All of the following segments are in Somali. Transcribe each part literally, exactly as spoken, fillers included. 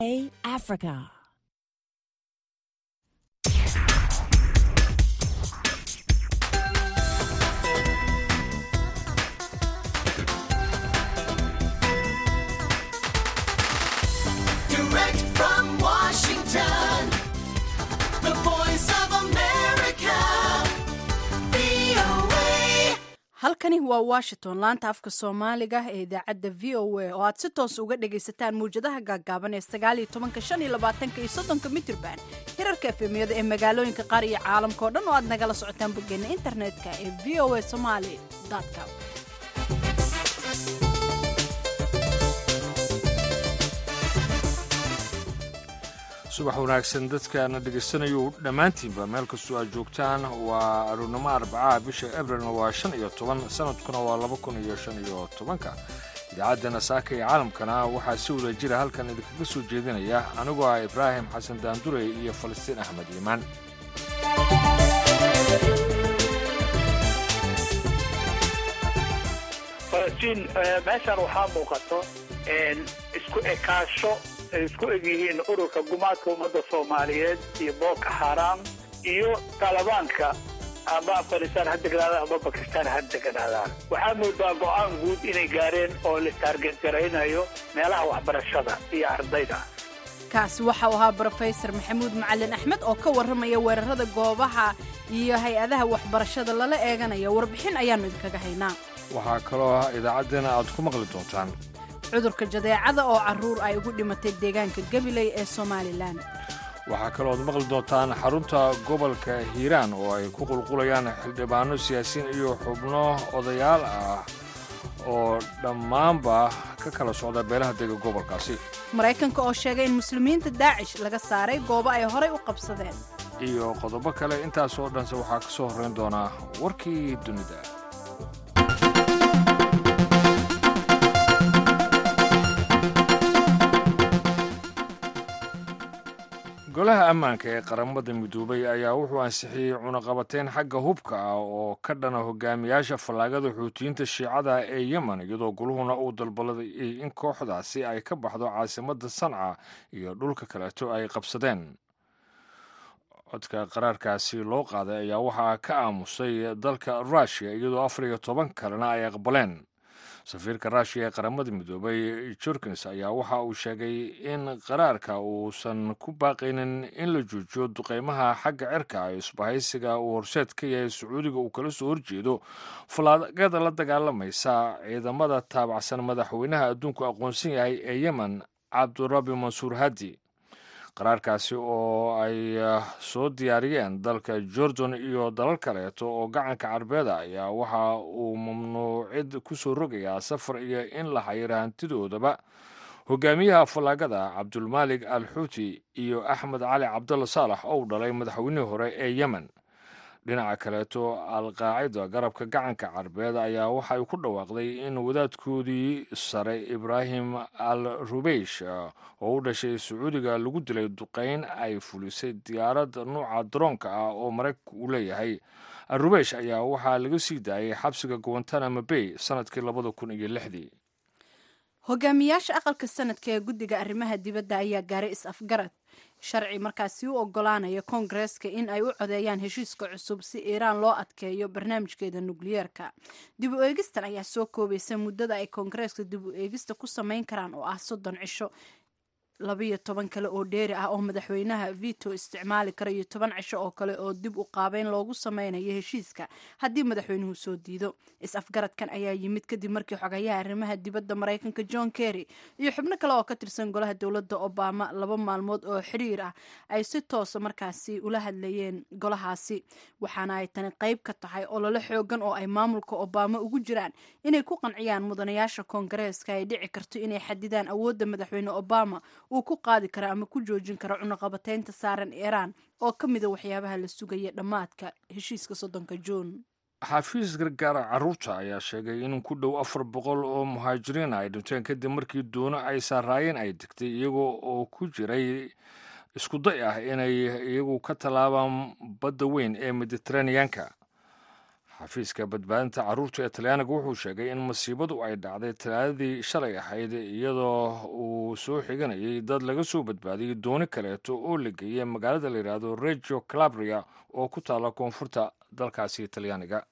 Africa. Direct from Washington, the voice of America, V O A. halkani waa washington laanta afka soomaaliga ee idaacadda v o a oo aad si toos uga dhagaysataan mawjadaha gaagaaban ee sagaal iyo tobanka shan iyo labaatanka iyo soddonka mitirban hirarka efemiyada ee magaalooyinka qaar iyo caalamka oo dhan oo aad nagala socotaan boggeena internetka ee v o a somali com. subax wanaagsan dadkaana dhegaysanayo dhammaantiinba meel kastoo aad joogtaan waa aroornimo arbacaha bisha abrilna waa shan iyo toban sanadkuna waa laba kun iyo shan iyo tobanka idaacaddana saaka iyo caalamkana waxaa si wada jira halkan idinkaga soo jeedinaya anigoo ah ibraahim xasan daandurey iyo falastiin axmed iimaan falastiin meeshaan waxaa muuqato isku ekaasho ay isku eg yihiin ururka gumaadka ummadda soomaaliyeed iyo booko xaaraam iyo talibaanka ama afghanistaan ha degnaadaan ama bakistaan ha degnaadaan waxaa moodaa go'aan guud inay gaareen oo la taarget garaynayo meelaha waxbarashada iyo ardayda. kaasi waxa uu ahaa brofesor maxamuud macalin axmed oo ka warramaya weerarada goobaha iyo hay-adaha waxbarashada lala eeganayo warbixin ayaannu idinkaga haynaa. waxaa kaloo ah idaacaddeenna aad ku maqli doontaan cudurka jadeecada oo carruur ay ugu dhimatay deegaanka gabiley ee somalilan. waxaa kaloo ad maqli doontaan xarunta gobolka hiiraan oo ay ku qulqulayaan xildhibaano siyaasiyiin iyo xubno odayaal ah oo dhammaanba ka kala socda beelaha dega gobolkaasi. maraykanka oo sheegay in muslimiinta daacish laga saaray goobo ay horay u qabsadeen iyo qodobo kale intaasoo dhanse waxaa ka soo horrayn doonaa warkii dunida. golaha ammaanka ee qaramada midoobay ayaa wuxuu ansixiyey cunaqabateyn xagga hubka ah oo ka dhana hogaamiyaasha fallaagada xuutiyiinta shiicada ee yemen iyadoo goluhuna uu dalbaday in kooxdaasi ay ka baxdo caasimadda sanca iyo dhulka kaleeto ay qabsadeen. codka qaraarkaasi loo qaaday ayaa waxaa ka aamusay dalka ruushiya iyadoo afar iyo toban kalena ay aqbaleen. safiirka ruushiya ee qaramada midoobay jorkins ayaa waxa uu sheegay in qaraarka uusan ku baaqaynin in la joojiyo duqeymaha xagga cirka ee isbahaysiga uu horseed ka yahay sacuudiga uu kala soo horjeedo fallaagada la dagaalamaysa ciidamada taabacsan madaxweynaha adduunku aqoonsan yahay ee yemen cabdurabi mansuur hadi. qaraarkaasi oo ay soo diyaariyeen dalka jordan iyo dalal kaleeto oo gacanka carbeeda ayaa waxa uu mamnuucid ku soo rogayaa safar iyo in la xayiro hantidoodaba hogaamiyaha fallaagada cabdulmaalik al xuuti iyo axmed cali cabdalla saalax oo dhalay madaxweynihii hore ee yemen. dhinaca kaleeto al-qaacida garabka gacanka carbeed ayaa waxay ku dhawaaqday in wadaadkoodii sare ibraahim al rubeysh oo u dhashay sacuudiga lagu dilay duqeyn ay fulisay diyaarad nuuca daroonka ah oo maraykanku uu leeyahay. al rubeysh ayaa waxaa laga sii daayay xabsiga guantanamo bay sanadkii labada kun iyo lixdii. hogaamiyaasha aqalka sanadka ee guddiga arrimaha dibadda ayaa gaaray is-afgarad sharci markaasi u ogolaanaya koongareeska in ay u codeeyaan heshiiska cusub si iiraan loo adkeeyo barnaamijkeeda nukliyeerka. dib u eegistan ayaa soo koobaysa muddada ay koongareeska dib u eegista ku samayn karaan oo ah soddon cisho labiyo toban kale oo dheeri ah oo madaxweynaha vito isticmaali kara iyo toban cisho oo kale oo dib u qaabeyn loogu sameynayo heshiiska haddii madaxweynuhu soo diido. is-afgaradkan ayaa yimid kadib markii xogayaha arrimaha dibadda maraykanka john kerry iyo xubno kale oo ka tirsan golaha dowladda obama laba maalmood oo xiriir ah ay si toosa markaasi ula hadlayeen golahaasi waxaana ay tani qayb ka tahay olole xoogan oo ay maamulka obama ugu jiraan inay ku qanciyaan mudanayaasha koongareeska ay dhici karto inay xadidaan awoodda madaxweyne obama uu ku qaadi kara ama ku joojin kara cunaqabateynta saaran iiraan oo ka mida waxyaabaha la sugaya dhammaadka heshiiska soddonka juun. xafiis gargaara carruurta ayaa sheegay in ku dhow afar boqol oo muhaajiriin ay dhinteen kadib markii doono ay saaraayeen ay degtay iyagoo oo ku jiray isku day ah inay iyagu ka tallaabaan badda weyn ee mediteraneanka. xafiiska badbaadinta carruurta ee talyaaniga wuxuu sheegay in masiibadu ay dhacday talaadadii shalay ahayd iyadoo uu soo xiganayay dad laga soo badbaadiyey dooni kaleeto oo la geeyey magaalada la yidhaahdo Reggio Calabria oo ku taalla koonfurta dalkaasi talyaaniga.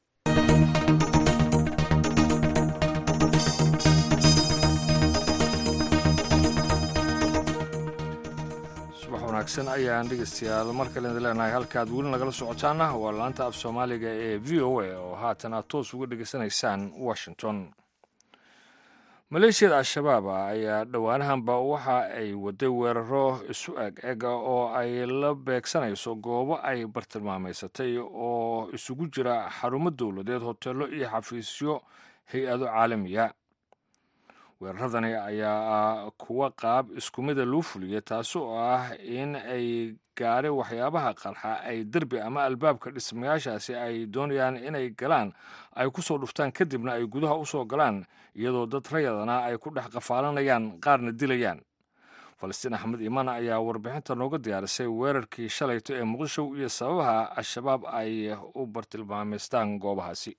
wanaagsan ayaan dhegeystayaal mar kale idin leenahay halkaad weli nagala socotaana waa laanta af soomaaliga ee v o a oo haatan aad toos uga dhegeysanaysaan Washington. maleeshiyada al-shabaab ayaa dhowaanahanba waxa ay waday weeraro isu eg ega oo ay la beegsanayso goobo ay bartilmaameysatay oo isugu jira xarumo dowladeed, hoteelo iyo xafiisyo hay-ado caalamiya. weeraradani ayaa kuwa qaab isku mida loo fuliyay taasoo ah in ay gaari waxyaabaha qarxa ay derbi ama albaabka dhismayaashaasi ay doonayaan inay galaan ay ku soo dhuftaan kadibna ay gudaha u soo galaan iyadoo dad rayadana ay ku dhex qafaalanayaan qaarna dilayaan. falastiin axmed iimaan ayaa warbixinta nooga diyaarisay weerarkii shalayto ee muqdisho iyo sababaha al-shabaab ay u bartilmaameystaan goobahaasi.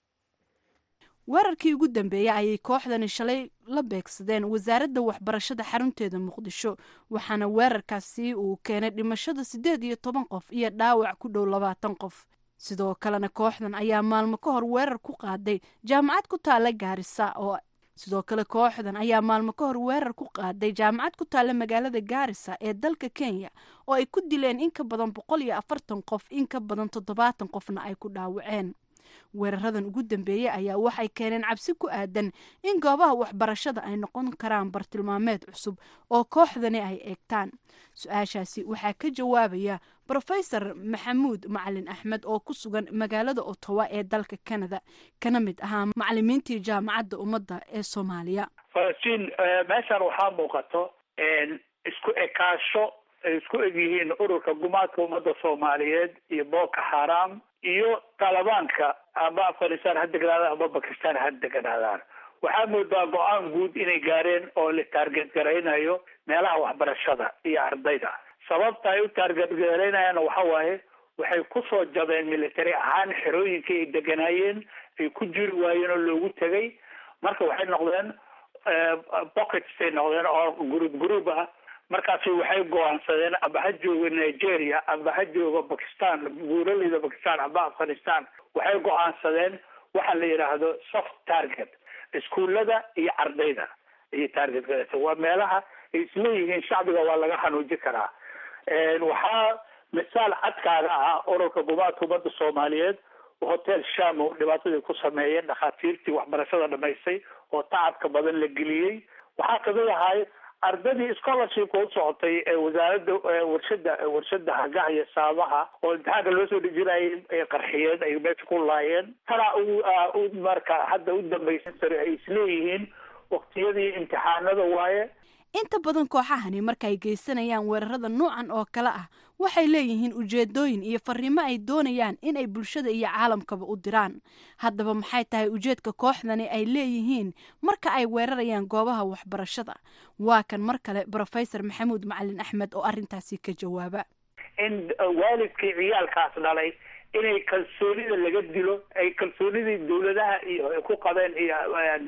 weerarkii ugu dambeeyey ayay kooxdani shalay la beegsadeen wasaaradda waxbarashada xarunteeda muqdisho, waxaana weerarkaasi uu keenay dhimashada siddeed iyo toban qof iyo dhaawac ku dhow labaatan qof. sidoo kalena kooxdan ayaa maalmo ka hor weerar ku qaaday jaamacad ku taalla Gaarisa oo sidoo kale kooxdan ayaa maalmo ka hor weerar ku qaaday jaamacad ku taalla magaalada Gaarisa ee dalka Kenya oo ay ku dileen in ka badan boqol iyo afartan qof, in ka badan toddobaatan qofna ay ku dhaawaceen. weeraradan ugu dambeeyey ayaa waxay keeneen cabsi ku aadan in goobaha waxbarashada ay noqon karaan bartilmaameed cusub oo kooxdani ay eegtaan. su-aashaasi waxaa ka jawaabaya Professor Maxamuud Macalin Axmed oo ku sugan magaalada Ottawa ee dalka Canada, kana mid ahaa macallimiintii jaamacadda ummadda ee Soomaaliya. falastiin meeshan waxaa muuqato isku ekaasho ay isku egyihiin ururka gumaadka ummadda Soomaaliyeed iyo Boko Haram iyo Talibanka ama Afghanistan ha deganaadaan ama Pakistan ha deganaadaan. waxaa moodaa go-aan guud inay gaareen oo la target garaynayo meelaha waxbarashada iyo ardayda. sababta ay u target garaynayaan waxa waaye waxay ku soo jabeen military ahaan xerooyinka ay deganaayeen ay ku jiri waayeen oo loogu tagay. marka waxay noqdeen pockets ay noqdeen oo group group ah. markaasi waxay go'aansadeen aba ha joogo Nigeria aba ha joogo Pakistan, buuraleyda Pakistan aba Afghanistan, waxay go'aansadeen waxa la yiraahdo soft target. iskuulada iyo ardayda iyo target galaysa waa meelaha ay isleeyihiin shacbiga waa laga xanuujin karaa. waxaa misaal cadkaaga ah ururka gumaadka ummadda Soomaaliyeed hotel Shamo dhibaatadii ku sameeyeen dhakhaatiirtii waxbarashada dhamaysay oo tacabka badan la geliyey. waxaa kamid ahay ardadii scholarship u socotay ee wasaaradda warshada warshada hagaha iyo saabaha oo imtixaanka loo soo dhijinayay ee qarxiyeen ay meesha ku laayeen. tana uu marka hadda u dambaysan sare ay isleeyihiin waqtiyadii imtixaanada waaye. inta badan kooxahani marka ay geysanayaan weerarada noocan oo kale ah waxay leeyihiin ujeedooyin iyo fariimo ay doonayaan in ay bulshada iyo caalamkaba u diraan. haddaba maxay tahay ujeedka kooxdani ay leeyihiin marka ay weerarayaan goobaha waxbarashada? waa kan mar kale Professor Maxamuud Macalin Axmed oo arrintaasi ka jawaaba. in waalidkii ciyaalkaas dhalay inay kalsoonida laga dilo, ay kalsoonidii dowladaha iyo ku qabeen iyo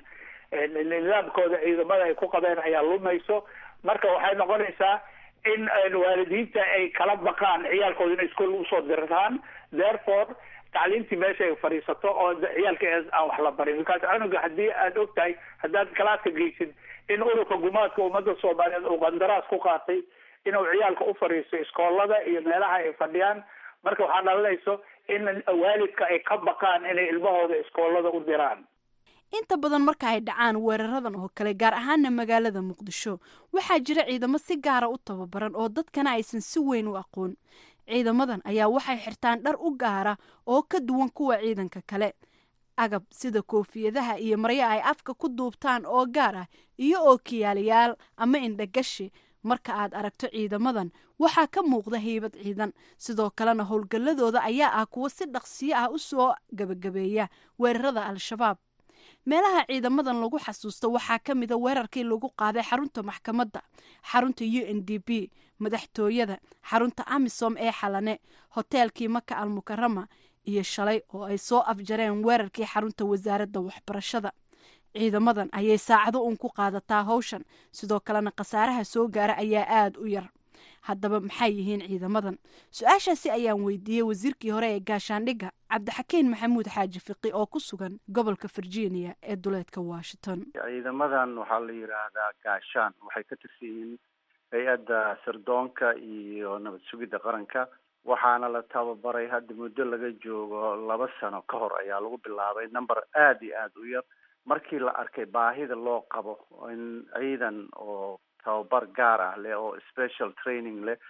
nidaamkooda ciidamada ay ku qabeen ayaa lumayso. marka waxay noqonaysaa in waalidiinta ay kala baqaan ciyaalkooda inay iskool usoo dirtaan, therefore tacliintii meesha ay fadhiisato oo ciyaalka aan wax la barin. markaas cunuga haddii aad og tahay haddaad kalaaska geysid in ururka gumaadka ummadda Soomaaliyeed uu qandaraas ku qaatay inuu ciyaalka u fadhiisto iskoolada iyo meelaha ay fadhiyaan, marka waxaa dhalanayso in waalidka ay ka baqaan inay ilmahooda iskoolada u diraan. inta badan marka ay dhacaan weeraradan oo kale gaar ahaana magaalada Muqdisho waxaa jira ciidamo si gaara u tababaran oo dadkana aysan si weyn u aqoon. ciidamadan ayaa waxay xirtaan dhar u gaara oo ka duwan kuwa ciidanka kale, agab sida koofiyadaha iyo maryo ay afka ku duubtaan oo gaar ah iyo ookiyaalayaal ama indhagashi. marka aad aragto ciidamadan waxaa ka muuqda haybad ciidan, sidoo kalena howlgalladooda ayaa ah kuwo si dhaqsiyo ah u soo gabagabeeya weerarada al-shabaab. meelaha ciidamadan lagu xasuusto waxaa ka mid a weerarkii lagu qaaday xarunta maxkamadda, xarunta U N D P, madaxtooyada, xarunta Amisom ee Xalane, hoteelkii Maka al Mukarama iyo shalay oo ay soo afjareen weerarkii xarunta wasaaradda waxbarashada. ciidamadan ayay saacado uun ku qaadataa hawshan, sidoo kalena khasaaraha soo gaara ayaa aada u yar. haddaba maxay yihiin ciidamadan? su-aashaasi ayaan weydiiyey wasiirkii hore ee gaashaandhigga cabdixakiin maxamuud xaaji fiqi oo ku sugan gobolka virginia ee duleedka washington. ciidamadan waxaa la yidhaahdaa gaashaan, waxay ka tirsan yihiin hay-adda sirdoonka iyo nabad sugidda qaranka, waxaana la tababaray hadda muddo laga joogo laba sano ka hor ayaa lagu bilaabay number aada iyo aada u yar. markii la arkay baahida loo qabo in ciidan oo tababar gaar ah leh oo special training leh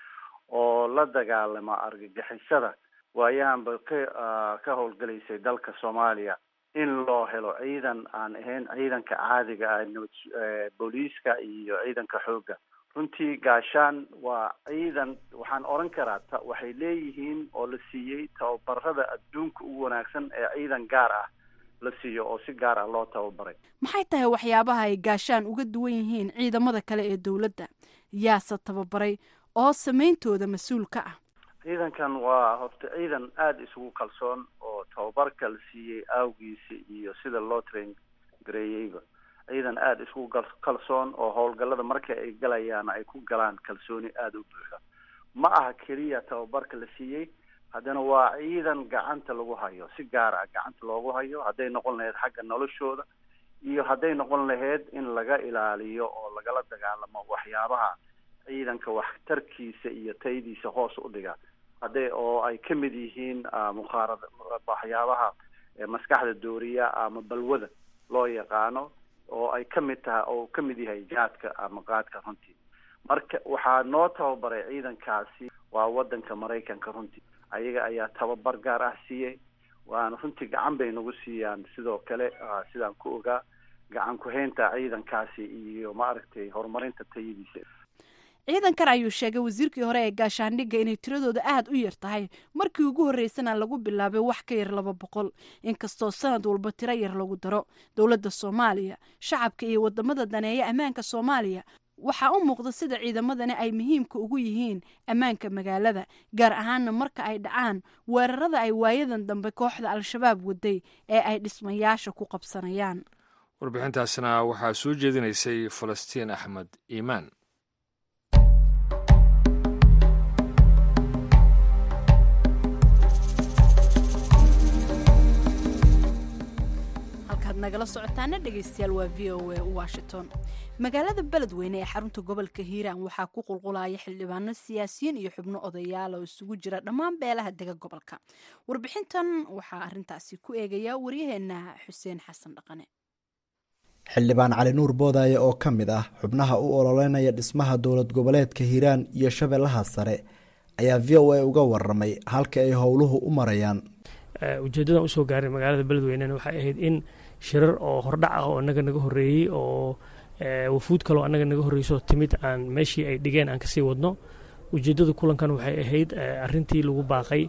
oo la dagaalama argagixisada waayaanba ka ka howlgalaysay dalka Soomaaliya, in loo helo ciidan aan ahayn ciidanka caadiga ah booliiska iyo ciidanka xoogga. runtii gaashaan waa ciidan waxaan oran karaa waxay leeyihiin oo la siiyey tababarada adduunka ugu wanaagsan ee ciidan gaar ah la siiyo oo si gaar ah loo tababaray. maxay tahay waxyaabaha ay gaashaan uga duwan yihiin ciidamada kale ee dowladda? yaase tababaray oo sameyntooda mas-uul ka ah? ciidankan waa horta ciidan aada isugu kalsoon oo tababarka la siiyey awgiisa iyo sida loo train gareeyeyba. ciidan aada isugu kalsoon oo howlgallada marka ay galayaan ay ku galaan kalsooni aada u buuxa. ma aha keliya tababarka la siiyey, haddana waa ciidan gacanta lagu hayo, si gaar ah gacanta loogu hayo, hadday noqon lahayd xagga noloshooda iyo hadday noqon lahayd in laga ilaaliyo oo lagala dagaalamo waxyaabaha ciidanka waxtarkiisa iyo taydiisa hoos u dhiga, hadday oo ay ka mid yihiin mukhaarad waxyaabaha maskaxda dooriya ama balwada loo yaqaano, oo ay ka mid tahay oo ka mid yahay jaadka ama qaadka. runtii marka waxaa noo tababaray ciidankaasi waa wadanka Maraykanka. runtii ayaga ayaa tababar gaar ah siiyey, waana runtii gacan bay nagu siiyaan sidoo kale sidaan ku ogaa gacan ku haynta ciidankaasi iyo maaragtay horumarinta tayadiisa. ciidankan ayuu sheegay wasiirkii hore ee gaashaandhigga inay tiradooda aada u yar tahay, markii ugu horreysana lagu bilaabay wax ka yar laba boqol, inkastoo sanad walba tiro yar lagu daro. dowladda Soomaaliya, shacabka iyo wadamada daneeya ammaanka Soomaaliya waxaa u muuqda sida ciidamadani ay muhiimka ugu yihiin ammaanka magaalada, gaar ahaana marka ay dhacaan weerarada ay waayadan dambe kooxda al-shabaab waday ee ay dhismayaasha ku qabsanayaan. warbixintaasna waxaa soo jeedinaysay Falastiin Axmed Iimaan. nagala socotaana dhegeystayaal waa v o a Washington. magaalada beledweyne ee xarunta gobolka Hiiraan waxaa ku qulqulaya xildhibaano, siyaasiyiin iyo xubno odayaal oo isugu jira dhammaan beelaha dega gobolka. warbixintan waxaa arintaasi ku eegaya waryaheena Xuseen Xasan Dhaqane. xildhibaan Cali Nuur Boodaaye oo ka mid ah xubnaha u ololeynaya dhismaha dowlad goboleedka Hiiraan iyo Shabeellaha Sare ayaa v o a uga waramay halka ay howluhu u marayaan. ujeedadan usoo gaaray magaalada beledweyne waxay ahayd in shirar oo hordhac ah oo anaga naga horeeyey oo wafuud kaloo anaga naga horeyso timid aan meeshii ay dhigeen aan kasii wadno. ujeedada kulankan waxay ahayd arintii lagu baaqay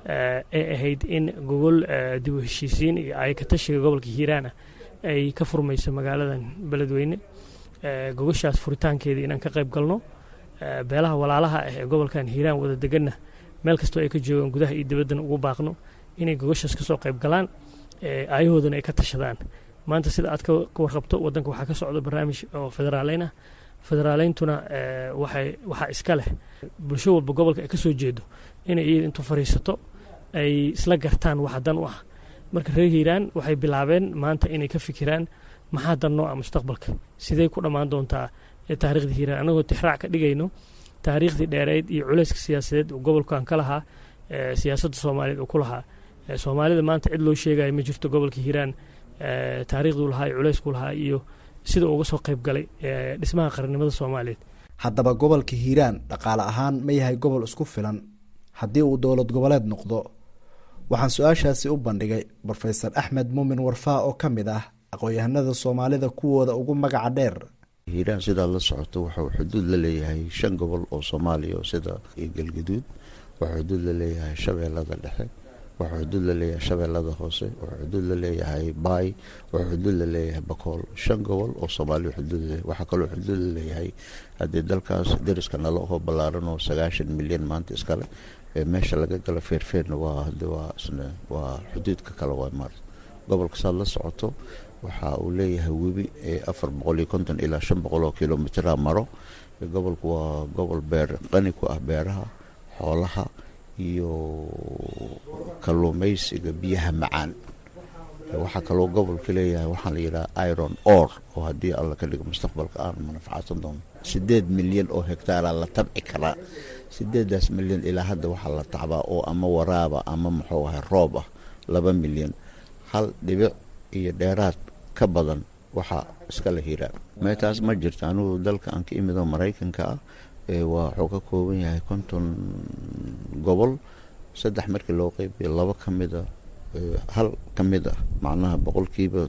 ee ahayd in gogol dib u heshiisiin iyo ay ka tashiga gobolka Hiiraan ay ka furmayso magaaladan beledweyne. gogoshaas furitaankeedii inaan ka qayb galno, beelaha walaalaha ah ee gobolkan Hiiraan wada deganna meel kastoo ay ka joogaan gudaha iyo dibaddan ugu baaqno inay gogoshaas ka soo qayb galaan, ayahoodana ay ka tashadaan. maanta sida aad ka warqabto wadanka waxaa ka socda barnaamij oo federaaleyn ah. federaaleyntuna waxay waxaa iska leh bulsho walba gobolka ay ka soo jeedo inay iyada intuu fariisato ay isla gartaan waxa dan u ah. marka reer Hiiraan waxay bilaabeen maanta inay ka fikiraan maxaa dan noo ah mustaqbalka, sidee ku dhammaan doontaa taariikhda Hiiraan, anagoo tixraac ka dhigayno taariikhdii dheereed iyo culayska siyaasadeed uu gobolkan ka lahaa, siyaasadda Soomaaliyeed uu ku lahaa. Soomaalida maanta cid loo sheegayo ma jirto gobolka Hiiraan taariikhduu lahaa iyo culaysku lahaa iyo sida uga soo qayb galay dhismaha qarannimada Soomaaliyeed. haddaba gobolka Hiiraan dhaqaale ahaan ma yahay gobol isku filan haddii uu dowlad goboleed noqdo? waxaan su-aashaasi u bandhigay Professor Axmed Muumin Warfaa oo ka mid ah aqoon-yahanada Soomaalida kuwooda ugu magaca dheer. Hiiraan sidaa la socoto wuxuu xuduud la leeyahay shan gobol oo Soomaaliya sida Galgaduud, wuxuu xuduud la leeyahay Shabeellada Dhexe, wuxuu xuduud la leeyahay Shabeellada Hoose, wuxuu xuduud la leeyahay Baay, wuxuu xuduud la leeyahay Bakool. shan gobol oo Soomaaliya xuduud leh. waxaa kaloo xuduud la leeyahay haddii dalkaas deriska nala oo ballaaran oo sagaashan milyan maanta iskale meesha laga gala feerfeerna waa hade waa isna waa xuduudka kale waa maar gobolka saad la socoto waxa uu leeyahay webi afar boqol iyo konton ilaa shan boqol oo kilomitir maro gobolku waa gobol beer qani ku ah beeraha xoolaha iyo kalluumaysiga biyaha macaan waxa kaloo gobolka leeyahay waxaan la yiraahdaa iron ore oo haddii alla ka dhigo mustaqbalka aan manfaacsan doono sideed milyan oo hektaar la tabci karaa sideedaas milyan ilaa hadda waxaa la tacbaa oo ama waraaba ama muxuu ahay roob ah laba milyan hal dhibic iyo dheeraad ka badan waxa iska la hiraa meetaas ma jirto anigu dalka aan ka imido Mareykanka ah ee waa wuxuu ka kooban yahay konton gobol saddex markii loo qaybiyo laba ka mid ah hal ka mid ah macnaha boqolkiiba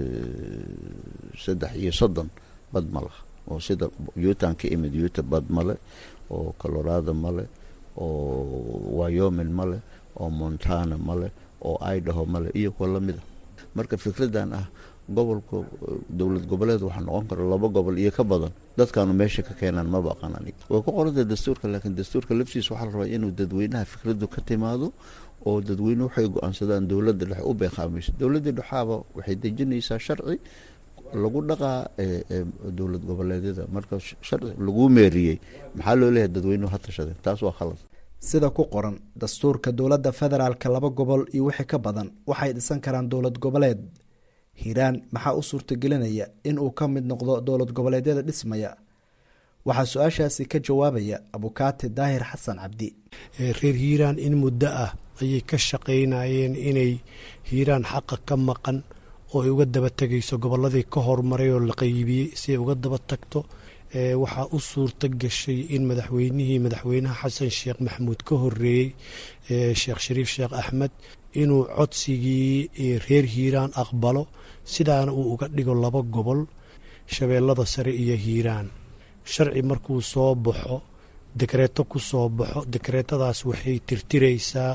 saddex iyo soddon bad ma laha oo sida Utah ka imid Utah bad male oo Colorado male oo Wyoming male oo Montana male oo Idaho male iyo kuwa lamid marka fikradan ah gobolka dawlad goboleed waxa noqon kara laba gobol iyo ka badan dadkaanu meesha ka keenan ma baqanani oo ku qorada dastuurka laakiin dastuurka laftiisa waxa la rabaa inuu dadweynaha fikradu ka timaado oo dadweynuhu waxay go'aansadaan dawladda dhexe u beeqaamayso dawladda dhexaaba waxay dejinaysaa sharci lagu dhaqaa dawlad goboleedyada marka sharci lagu meeriyay maxaa loo leeyahay dadweynuhu ha tashadeen taas waa khalad sida ku qoran dastuurka dawladda federaalka laba gobol iyo wixii ka badan waxay dhisan karaan dawlad goboleed Hiiraan maxaa u suurtagelinaya in uu ka mid noqdo dawlad goboleedyada dhismaya waxaa su-aashaasi ka jawaabaya Abukaati Daahir Xasan Cabdi reer Hiiraan in muddo ah ayay ka shaqeynayeen inay Hiiraan xaqa ka maqan oo ay uga daba tagayso goboladii ka hormaray oo la qaybiyay si ay uga daba tagto waxaa u suurta gashay in madaxweynihii madaxweynaha Xasan Sheekh Maxamuud ka horeeyay Sheekh Shariif Sheekh Axmed inuu codsigii reer Hiiraan aqbalo sidaana uu uga dhigo laba gobol shabeellada sare iyo Hiiraan sharci markuu soo baxo dekreeto ku soo baxo dekreetadaas waxay tirtiraysaa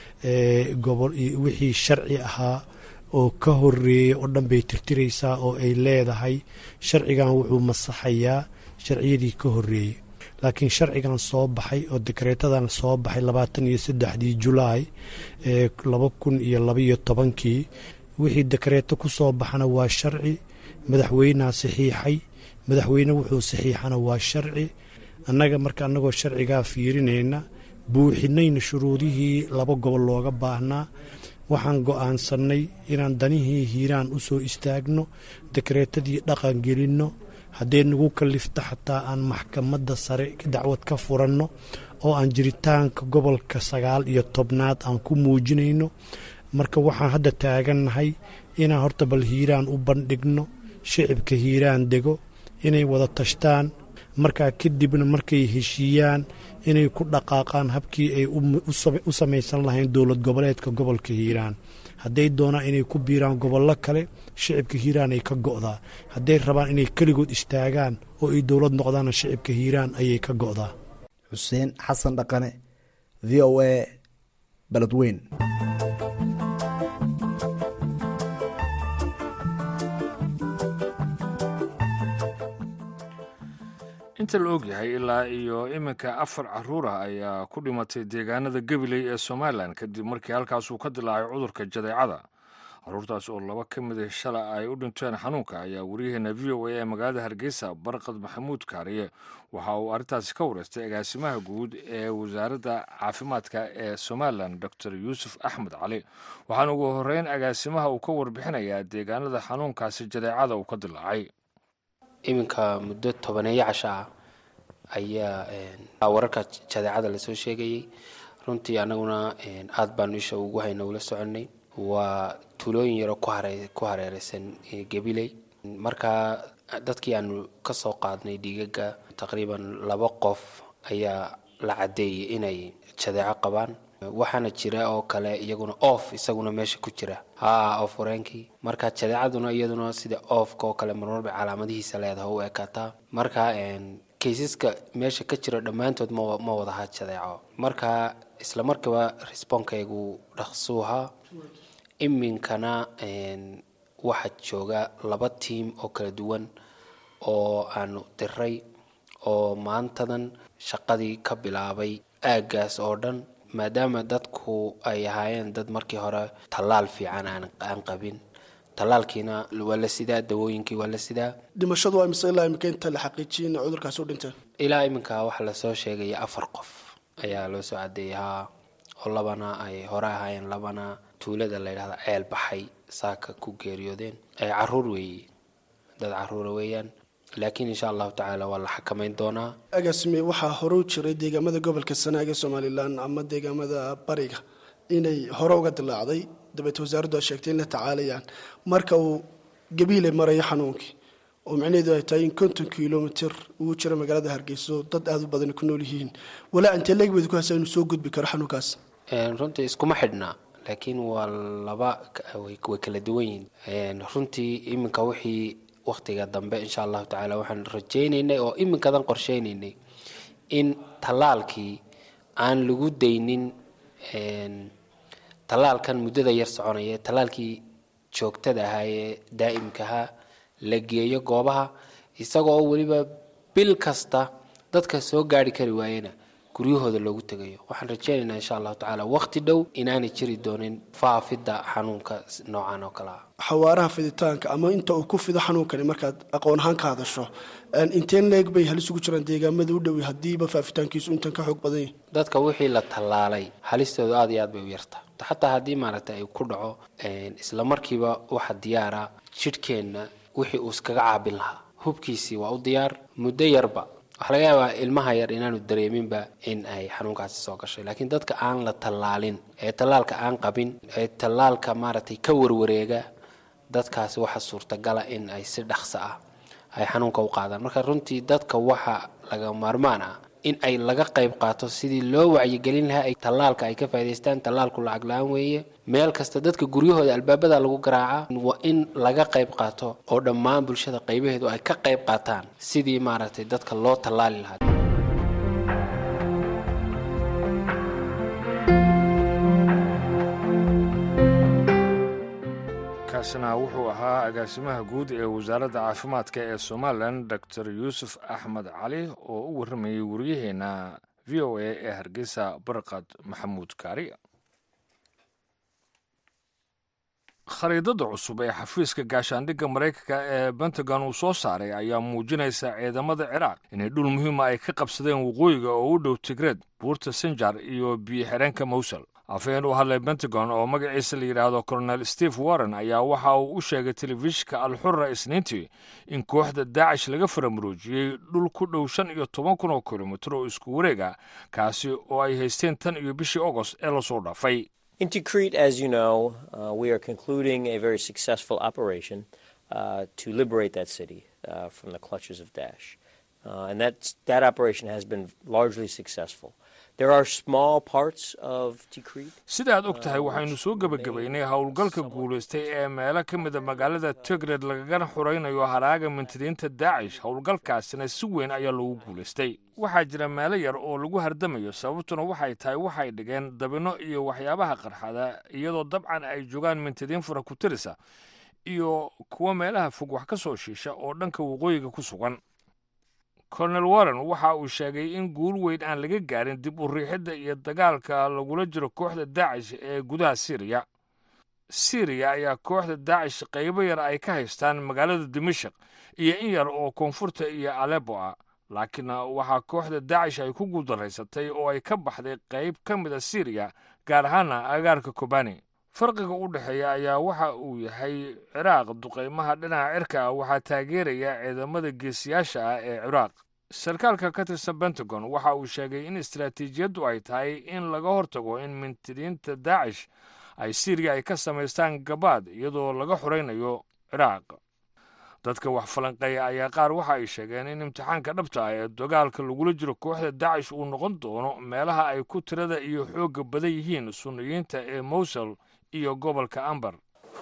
gobol wixii sharci ahaa oo ka horeeyay oo dhan bay tirtiraysaa oo ay leedahay sharcigan wuxuu masaxayaa sharciyadii ka horeeyay laakiin sharcigan soo baxay oo dekreetadan soo baxay labaatan iyo saddexdii Julaay ee laba kun iyo laba iyo tobankii wixii dekreeto ku soo baxana waa sharci madaxweynaha saxiixay madaxweyne wuxuu saxiixana waa sharci annaga marka annagoo sharcigaa fiirinayna buuxinayna shuruudihii laba gobol looga baahnaa waxaan go'aansannay inaan danihii Hiiraan u soo istaagno dekreetadii dhaqan gelinno haddee nagu kalifta xataa aan maxkamadda sare dacwad ka furanno oo aan jiritaanka gobolka sagaal iyo tobnaad aan ku muujinayno marka waxaan hadda taagannahay inaan horta bal Hiiraan u bandhigno shicibka Hiiraan dego inay wada tashtaan markaa kadibna markay heshiiyaan inay ku dhaqaaqaan habkii ay u samaysan lahayn dowlad goboleedka gobolka Hiiraan hadday doonaan inay ku biiraan gobollo kale shicibka Hiiraan ay ka go'daa hadday rabaan inay kaligood istaagaan oo ay dowlad noqdaan shicibka Hiiraan ayay ka go'daa Xuseen Xasan Dhaqane V O A Beledweyne inta la og yahay ilaa iyo iminka afar caruur ah ayaa ku dhimatay deegaanada Gabiley ee Soomaaliland kadib markii halkaas uu ka dilaacay cudurka jadeecada caruurtaas oo laba ka mid ah shalay ay u dhinteen xanuunka ayaa wariyaheena V O A ee magaalada Hargeysa Barqad Maxamuud Kaariye waxa uu arrintaasi ka wareystay agaasimaha guud ee wasaaradda caafimaadka ee Soomaaliland Doctor Yuusuf Axmed Cali waxaana ugu horeyn agaasimaha uu ka warbixinayaa deegaanada xanuunkaasi jadeecada uu ka dilaacay iminka muddo tobaneeyo casho ah ayaa wararka jadeecada lasoo sheegayay runtii annaguna aad baanu isha ugu hayna ula soconay waa tuulooyin yaro ku hareeraysan Gabiley marka dadkii aanu ka soo qaadnay dhiigaga taqriiban laba qof ayaa la cadeeyay inay jadeeco qabaan waxaana jira oo kale iyaguna off isaguna meesha ku jira ha off wareenkii marka jadeecaduna iyaduna sida off ko kale marmarba calaamadihiisa leedahay oo ekata marka een caseska meesha ka jira dhamaantood ma ma wada ha jadeeco marka isla markiiba response-kaygu dhaqsuuha iminkana een waxa jooga laba team oo kala duwan oo aanu diray oo maantadan shaqadii ka bilaabay aagaas oo dhan maadaama dadku ay ahaayeen dad markii hore tallaal fiican aan aan qabin tallaalkiina waa la sidaa dawooyinkii waa la sidaa dhimashadu waa mise ilaa imika inta la xaqiijiyeen cudurkaas u dhinteen ilaa iminka waxaa lasoo sheegaya afar qof ayaa loo soo cadeeyay haa oo labana ay hore ahaayeen labana tuulada la yidhahda ceel baxay saaka ku geeriyoodeen ay caruur weeye dad caruura weeyaan laakiin insha allahu tacaala waa la xakamayn doonaa agaasime waxaa hore u jiray deegaamada gobolka sanaag ee somalilan ama deegaamada bariga inay hore uga dilaacday dabeet wasaaraddu ay sheegtay in la tacaalayaan marka uu gabiile marayo xanuunkii oo macnaheedu ay tahay in konton kilomitir uu jiro magaalada hargeyso dad aada u badan ku nool yihiin walaa intee leeg bayd ku haysaa inuu soo gudbi karo xanuunkaas runtii iskuma xidhna laakiin waa laba way kala duwan yihiin runtii iminka wixii waqtiga dambe insha allahu tacaala waxaan rajaynaynay oo iminkadan qorsheynaynay in tallaalkii aan lagu daynin tallaalkan muddada yar soconaya tallaalkii joogtada ahaa ee daa'imkaha la geeyo goobaha isagoo weliba bil kasta dadka soo gaari kari waayena guryahooda loogu tegayo waxaan rajaynaynaa insha allahu tacaala waqti dhow inaanay jiri doonin faafidda xanuunka noocan oo kale ah xawaaraha fiditaanka ama inta uu ku fido xanuunkani markaad aqoon ahaan ka hadasho inteen leeg bay halis ugu jiraan deegaamada u dhowi haddiiba faafitaankiisu intan ka xoog badan yahay dadka wixii la tallaalay halistooda aad iyo aad bay u yartaa xataa haddii maaragtay ay ku dhaco isla markiiba waxa diyaara jidhkeenna wixii uu iskaga caabin lahaa hubkiisii waa u diyaar muddo yarba waxaa laga yaabaa ilmaha yar inaanu dareeminba in ay xanuunkaasi soo gashay laakiin dadka aan la tallaalin ee tallaalka aan qabin ee tallaalka maaragtay ka warwareega dadkaasi waxa suurtagala in ay si dhaqso ah ay xanuunka u qaadaan marka runtii dadka waxa laga maarmaan ah in ay laga qayb qaato sidii loo wacyigelin lahaa ay tallaalka ay ka faa'iidaystaan tallaalku lacag la-aan weeye meel kasta dadka guryahooda albaabada lagu garaaca waa in laga qayb qaato oo dhammaan bulshada qaybaheedu ay ka qayb qaataan sidii maaragtay dadka loo tallaali lahaa kaasina wuxuu ahaa agaasimaha guud ee wasaaradda caafimaadka ee somalilan doctor yuusuf axmed cali oo u warramayay waryaheena v o a ee hargeysa barqad maxamuud kaari khariidada cusub ee xafiiska gaashaandhigga maraykanka ee pentagon uu soo saaray ayaa muujinaysa ciidamada ciraaq inay dhul muhiima ay ka qabsadeen waqooyiga oo u dhow tigreed buurta sinjar iyo biyo-xidheenka mowsel afhayeen u hadlay pentagon oo magaciisa la yidhaahdo colonel steve warren ayaa waxa uu u sheegay telefishinka alxurra isniintii in kooxda daacish laga faramuroojiyey dhul ku dhow shan iyo toban kun oo kilomitir oo isku wareega kaasi oo ay haysteen tan iyo bishii ogost ee lasoo dhaafay In Tikrit, as you know, uh, we are concluding a very successful operation uh, to liberate that city uh, from the clutches of Daesh. Uh, and that's, that operation has been largely successful. There are small parts of Tikrit. Sida aad og tahay waxaynu soo gabagabaynay howlgalka guulaystay ee meelo ka mid a magaalada Tigray lagagana xuraynayo haraaga mintidiinta Daesh. Howlgalkaasina si weyn ayaa loogu guulaystay. Waxaa jira meelo yar oo lagu hardamayo sababtuna waxay tahay waxay dhigeen dabino iyo waxyaabaha qarxada iyadoo dabcan ay joogaan mintidiin fara ku tirisa iyo kuwa meelaha fog wax ka soo shiisha oo dhanka waqooyiga ku sugan. colonel warren waxa uu sheegay in guul weyn aan laga gaarin dib u riixidda iyo dagaalka lagula jiro kooxda daacish ee gudaha syriya syriya ayaa kooxda daacish qaybo yar ay ka haystaan magaalada dimashik iyo in yar oo koonfurta iyo alebo ah laakiin waxaa kooxda daacish ay ku guuldaraysatay oo ay ka baxday qayb ka mid a syriya gaar ahaana agaarka kobani farqiga u dhexeeya ayaa waxa uu yahay ciraaq duqaymaha dhinaca cirka ah waxaa taageeraya ciidamada geesiyaasha ah ee ciraaq sarkaalka ka tirsan pentagon waxa uu sheegay in istaraatiijiyaddu ay tahay in laga hortago in mintidiinta daacish ay syriya ay ka samaystaan gabaad iyadoo laga xuraynayo ciraaq dadka wax falanqeeya ayaa qaar waxa ay sheegeen in imtixaanka dhabta ah ee dagaalka lagula jiro kooxda daacish uu noqon doono meelaha ay ku tirada iyo xoogga badan yihiin sunniyiinta ee mowsul iyo gobolka ambar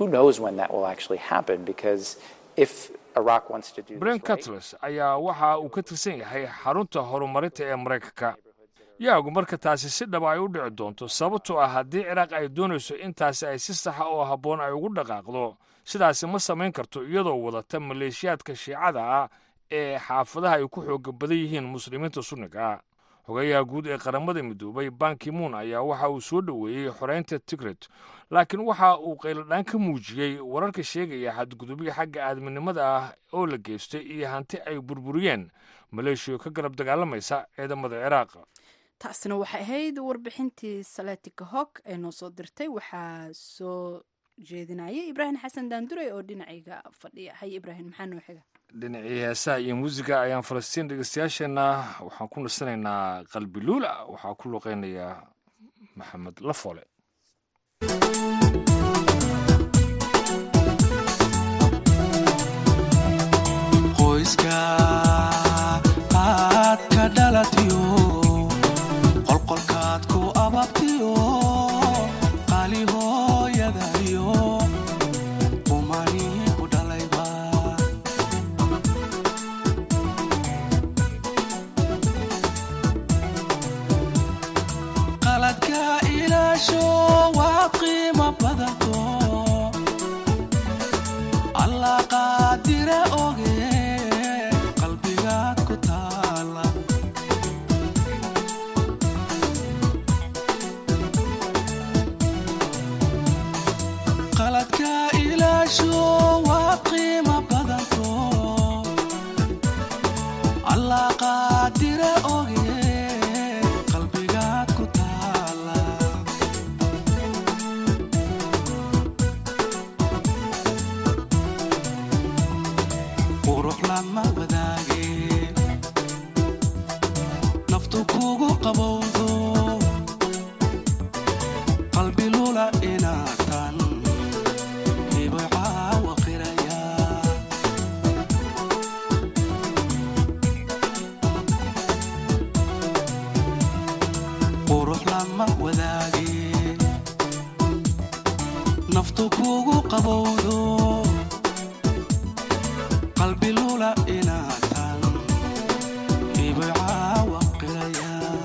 brent cutles ayaa waxa uu ka tirsan yahay xarunta horumarinta ee maraykanka yaagu marka taasi si dhaba ay u dhici doonto sababtoo ah haddii ciraaq ay doonayso intaasi ay si saxa oo habboon ay ugu dhaqaaqdo sidaasi ma samayn karto iyadoo wadata maleeshiyaadka shiicada ah ee xaafadaha ay ku xooga badan yihiin muslimiinta sunniga ah xogayaha guud ee qaramada midoobay ban ki-moon ayaa waxa uu soo dhoweeyey xoreynta tigret laakiin waxa uu qayladhaan ka muujiyey wararka sheegaya xadgudubyo xagga aadminimada ah oo la geystay iyo hanti ay burburiyeen maleeshiya ka garab dagaalamaysa ciidamada ciraaq taasina waxay ahayd warbixintii saletika hog ee noo soo dirtay waxaa soo jeedinayay ibraahim xasan daandure oo dhinacayga fadhiya hay ibraahim maxaa noo xiga dhinacii heesaha iyo muusiga ayaan falastiin dhegeystayaasheenna waxaan ku nasanaynaa qalbi luula waxaa ku luqeynaya maxamed lafoole qoyska aad ka dhalatiyo qolqolkaad ku ababtiyo qaali hooyadayo umani ku dhalayba qaladka ilaasho waa qiimo badanto alla qaadira oge qalbigaad ku taala qaladka ilaasho waa qiimo badanto alla qaadira oge qalbigaad ku taala qurux lama wadaage naftu kugu qabowdo qalbi lula inaatan hiboy caawa qiraya qurux lama wadaage naftu kugu qabowdo qalbi lula inaatan hiboy caawa qiraya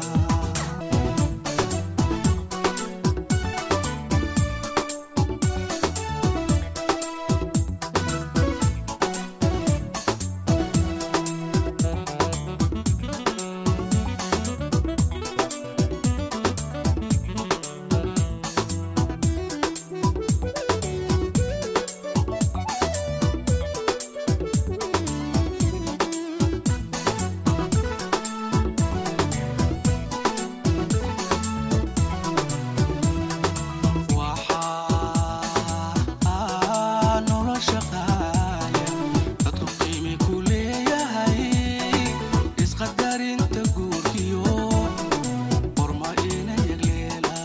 waxaa nolosha qaaya dadku qiimi ku leeyahay isqadarinta guurkiyo qorma ina yagleela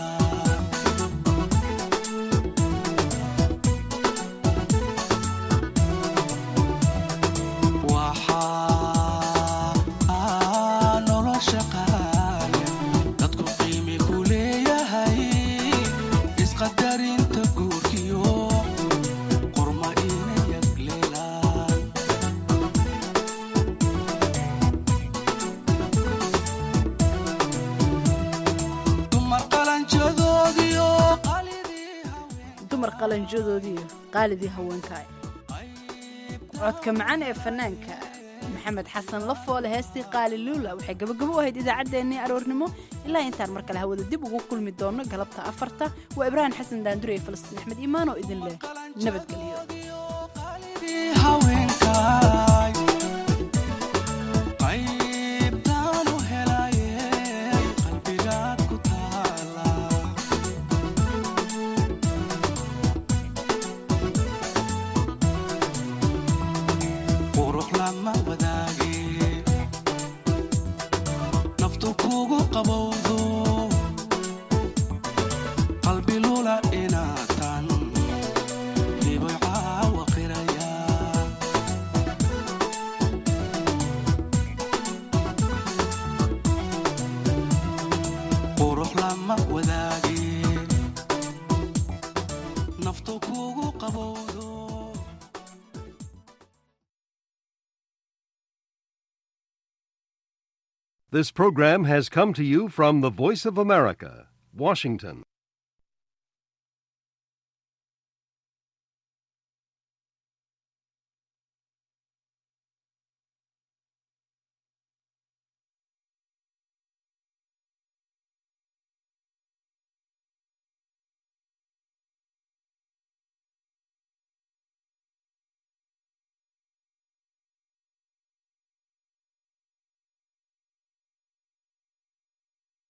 waxaa nolosha qaaya dadku qiimi ku leeyahay isqadarinta guurkiyo qorma ina yagleelaan dumar qalanjadoodiyo qalidii dumar qalanjadoodiiyo qaalidii haweenkaay codka macaan ee fanaanka maxamed xasan lafoole heestii qaali luula waxay gabagabo u ahayd idaacaddeenii aroornimo ilaa intaan mar kale hawada dib ugu kulmi doono galabta afarta waa ibraahim xasan daandure iyo falastiin axmed iimaan oo idin leh nabadgelyo haweenkaay qaybtaan u helaye qalbigaad ku taala qurux lama wadaage naftu kugu qabowdo qalbi lula inaatan hiboy caawa qiraya qurux lama wadaage naftu kugu qabowdo This program has come to you from the Voice of America, Washington.